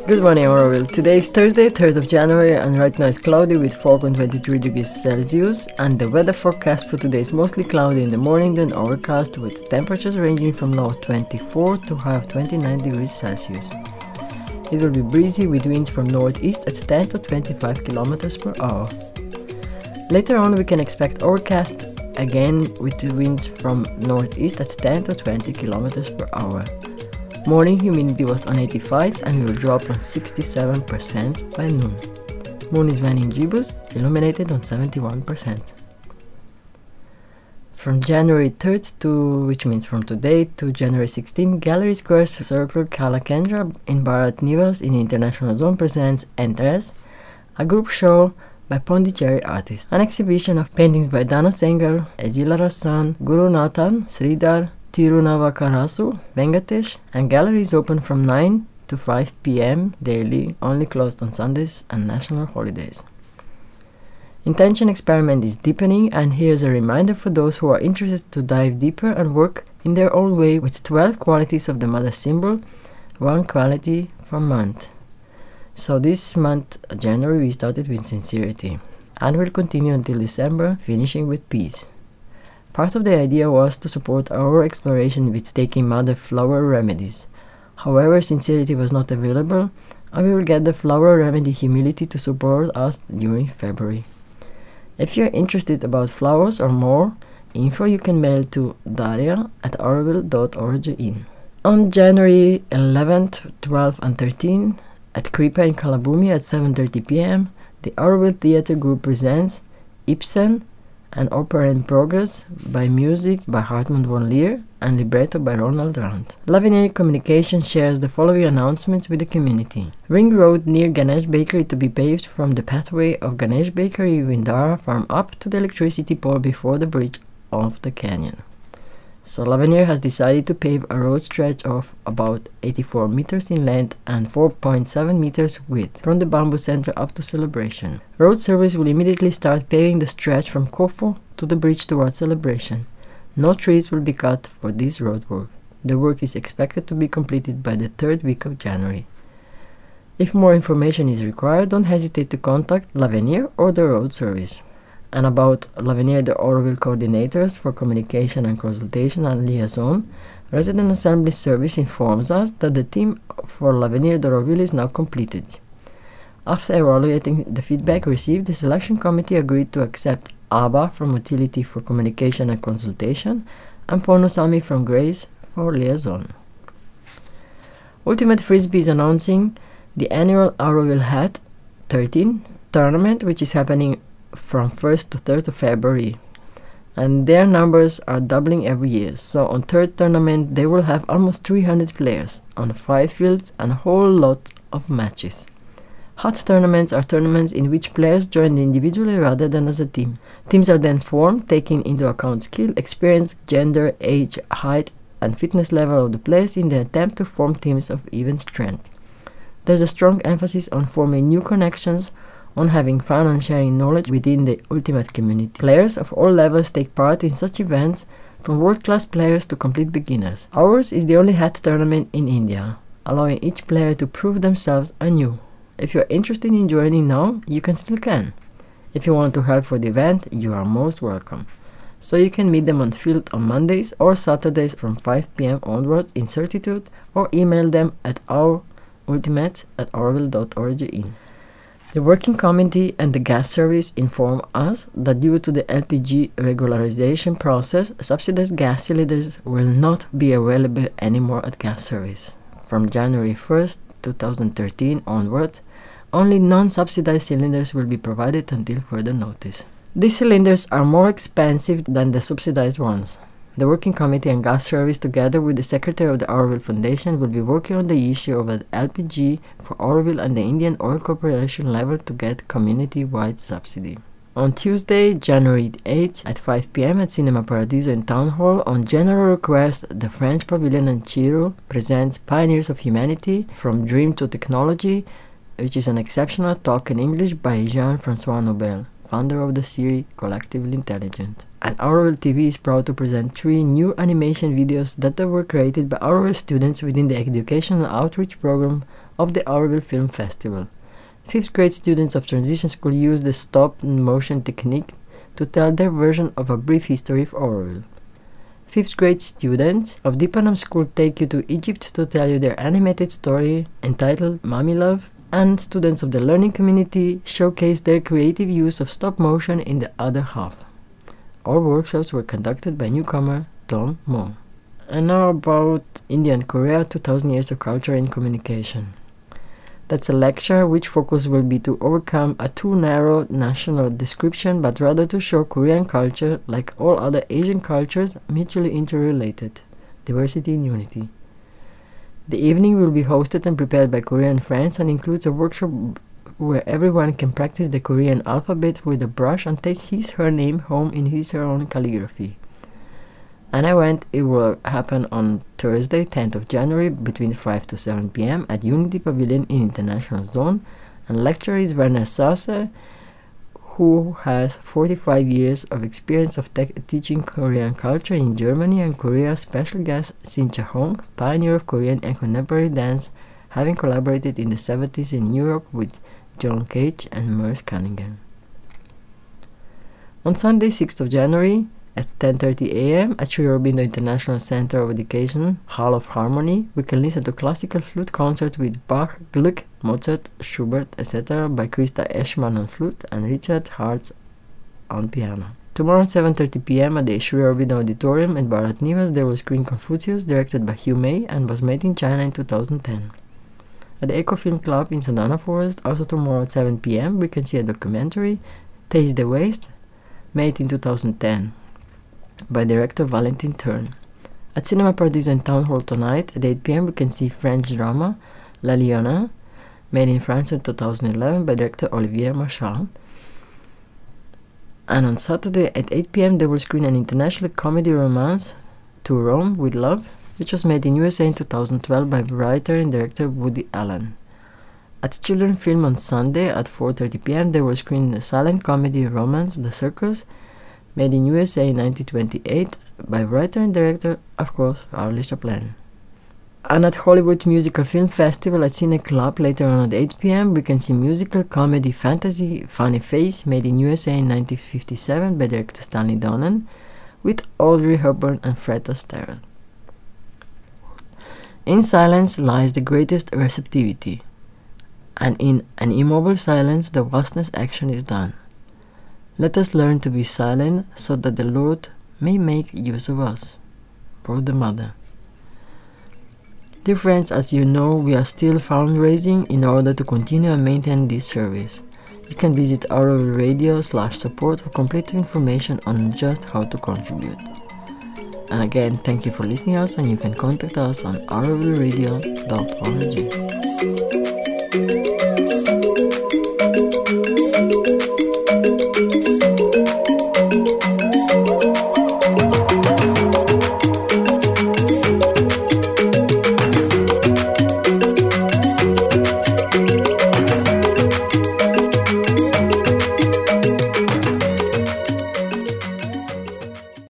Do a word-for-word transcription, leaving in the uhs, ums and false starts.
Good morning, Auroville. Today is Thursday, third of January, and right now it's cloudy with four point two three degrees Celsius. And the weather forecast for today is mostly cloudy in the morning, then overcast with temperatures ranging from low twenty-four to high of twenty-nine degrees Celsius. It will be breezy with winds from northeast at ten to twenty-five kilometers per hour. Later on, we can expect overcast again with the winds from northeast at ten to twenty kilometers per hour. Morning humidity was on eighty-five and will drop on sixty-seven percent by noon. Moon is waning gibbous, illuminated on seventy-one percent. From January third to, which means from today, to January sixteenth, Gallery Square Circle Kala Kendra in Bharat Niwas in International Zone presents Entres, a group show by Pondicherry artists. An exhibition of paintings by Dana Sengar, Ezila Rassan, Guru Nathan, Sridhar, Tirunavakarasu, Venkatesh, and gallery is open from nine to five p m daily, only closed on Sundays and national holidays. Intention experiment is deepening, and here's a reminder for those who are interested to dive deeper and work in their own way with twelve qualities of the mother symbol, one quality per month. So this month, January, we started with sincerity and will continue until December, finishing with peace. Part of the idea was to support our exploration with taking mother flower remedies. However, sincerity was not available, and we will get the flower remedy humility to support us during February. If you're interested about flowers or more info, you can mail to daria at auroville dot org in. On January eleventh, twelfth and thirteenth, at Kripa in Kalabumi at seven thirty p m, the Auroville Theatre Group presents Ibsen, an opera in progress by music by Hartmut von Leer and libretto by Ronald Rand. Lavinier Communication shares the following announcements with the community. Ring Road near Ganesh Bakery to be paved from the pathway of Ganesh Bakery Vindara Farm up to the electricity pole before the bridge of the canyon. So Lavinier has decided to pave a road stretch of about eighty-four meters in length and four point seven meters width from the Bamboo Center up to Celebration. Road service will immediately start paving the stretch from Kofo to the bridge towards Celebration. No trees will be cut for this road work. The work is expected to be completed by the third week of January. If more information is required, don't hesitate to contact Lavinier or the road service. And about Lavinier, the Auroville coordinators for communication and consultation and liaison, Resident Assembly Service informs us that the team for Lavinier de Auroville is now completed. After evaluating the feedback received, the selection committee agreed to accept Abba from Utility for communication and consultation and Ponusami from Grace for liaison. Ultimate Frisbee is announcing the annual Auroville Hat thirteen tournament, which is happening from first to third of February, and their numbers are doubling every year. So on third tournament they will have almost three hundred players on five fields and a whole lot of matches. Hot tournaments are tournaments in which players join individually rather than as a team. Teams are then formed, taking into account skill, experience, gender, age, height and fitness level of the players in the attempt to form teams of even strength. There's a strong emphasis on forming new connections, on having fun and sharing knowledge within the Ultimate community. Players of all levels take part in such events, from world-class players to complete beginners. Ours is the only hat tournament in India, allowing each player to prove themselves anew. If you're interested in joining now, you can still can. If you want to help for the event, you are most welcome. So you can meet them on field on Mondays or Saturdays from five p m onwards in Certitude, or email them at ourultimate at auroville dot org in. The working committee and the gas service inform us that due to the L P G regularization process, subsidized gas cylinders will not be available anymore at gas service. From January first, two thousand thirteen onward, only non-subsidized cylinders will be provided until further notice. These cylinders are more expensive than the subsidized ones. The Working Committee and Gas Service, together with the Secretary of the Auroville Foundation, will be working on the issue of an L P G for Auroville and the Indian Oil Corporation level to get community-wide subsidy. On Tuesday, January eighth at five p m at Cinema Paradiso in Town Hall, on general request, the French Pavilion and Chiro presents Pioneers of Humanity, From Dream to Technology, which is an exceptional talk in English by Jean-François Nobel, founder of the series Collectively Intelligent. And Auroville T V is proud to present three new animation videos that were created by Auroville students within the Educational Outreach Program of the Auroville Film Festival. Fifth grade students of transition school use the stop-motion technique to tell their version of a brief history of Auroville. Fifth grade students of Deepanam School take you to Egypt to tell you their animated story entitled Mommy Love, and students of the learning community showcase their creative use of stop motion in the other half. All workshops were conducted by newcomer Tom Mo. And now about India and Korea, two thousand years of culture and communication. That's a lecture which focus will be to overcome a too narrow national description, but rather to show Korean culture, like all other Asian cultures, mutually interrelated, diversity in unity. The evening will be hosted and prepared by Korean friends and includes a workshop where everyone can practice the Korean alphabet with a brush and take his her name home in his her own calligraphy. And I went, it will happen on Thursday, tenth of January, between five to seven p m at Unity Pavilion in International Zone, and lecturer is Werner Sase, who has forty-five years of experience of te teaching Korean culture in Germany, and Korea. Special guest Sincha Hong, pioneer of Korean and contemporary dance, having collaborated in the seventies in New York with John Cage and Merce Cunningham. On Sunday, sixth of January, at ten thirty a m at Sri Aurobindo International Center of Education, Hall of Harmony, we can listen to classical flute concert with Bach, Gluck, Mozart, Schubert, et cetera by Krista Eschmann on flute and Richard Hartz on piano. Tomorrow at seven thirty p m at the Sri Aurobindo Auditorium in Bharat Niwas, they will screen Confucius, directed by Hugh May and was made in China in two thousand ten. At the Eco Film Club in Sadhana Forest, also tomorrow at seven p m, we can see a documentary, Taste the Waste, made in two thousand ten. By director Valentin Turn. At Cinema Paradiso in Town Hall tonight at eight p m we can see French drama La Lyonnaise, made in France in two thousand eleven by director Olivier Marchal. And on Saturday at eight p m they will screen an international comedy romance, To Rome with Love, which was made in U S A in two thousand twelve by writer and director Woody Allen. At Children's Film on Sunday at four thirty p m they will screen the silent comedy romance The Circus, made in U S A in nineteen twenty-eight by writer and director, of course, Charlie Chaplin. And at Hollywood Musical Film Festival at Cine Club later on at eight p m we can see musical comedy fantasy Funny Face, made in U S A in nineteen fifty-seven by director Stanley Donen, with Audrey Hepburn and Fred Astaire. In silence lies the greatest receptivity, and in an immobile silence the vastness action is done. Let us learn to be silent so that the Lord may make use of us. Wrote the mother. Dear friends, as you know, we are still fundraising in order to continue and maintain this service. You can visit Auroville Radio slash support for complete information on just how to contribute. And again, thank you for listening to us, and you can contact us on auroville radio dot org.